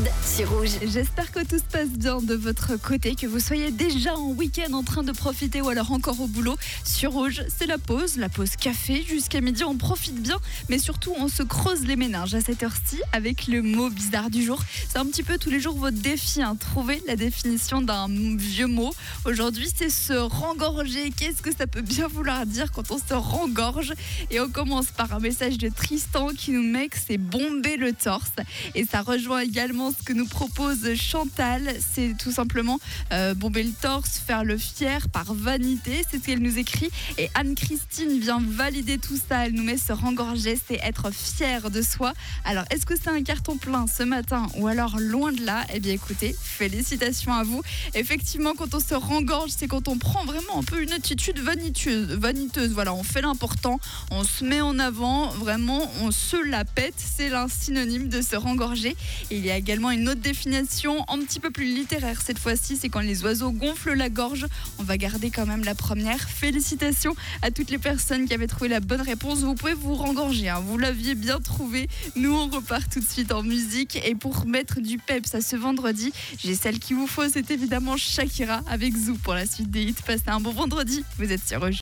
Regarde sur Rouge. J'espère que tout se passe bien de votre côté, que vous soyez déjà en week-end en train de profiter ou alors encore au boulot. Sur Rouge, c'est la pause café. Jusqu'à midi, on profite bien, mais surtout, on se creuse les méninges à cette heure-ci avec le mot bizarre du jour. C'est un petit peu tous les jours votre défi, trouver la définition d'un vieux mot. Aujourd'hui, c'est se rengorger. Qu'est-ce que ça peut bien vouloir dire quand on se rengorge? Et on commence par un message de Tristan qui nous met que c'est bomber le torse. Et ça rejoint également ce que nous propose Chantal. C'est tout simplement bomber le torse, faire le fier par vanité. C'est ce qu'elle nous écrit. Et Anne-Christine vient valider tout ça. Elle nous met se rengorger, c'est être fier de soi. Alors, est-ce que c'est un carton plein ce matin ou alors loin de là? Eh bien, écoutez, félicitations à vous. Effectivement, quand on se rengorge, c'est quand on prend vraiment un peu une attitude vaniteuse. Voilà, on fait l'important, on se met en avant, vraiment, on se la pète. C'est un synonyme de se rengorger. Et il y a également une autre définition, un petit peu plus littéraire cette fois-ci, c'est quand les oiseaux gonflent la gorge. On va garder quand même la première. Félicitations à toutes les personnes qui avaient trouvé la bonne réponse. Vous pouvez vous rengorger, vous l'aviez bien trouvé. Nous, on repart tout de suite en musique. Et pour mettre du peps à ce vendredi, j'ai celle qu'il vous faut, c'est évidemment Shakira avec Zou pour la suite des hits. Passez un bon vendredi, vous êtes sur Rouge.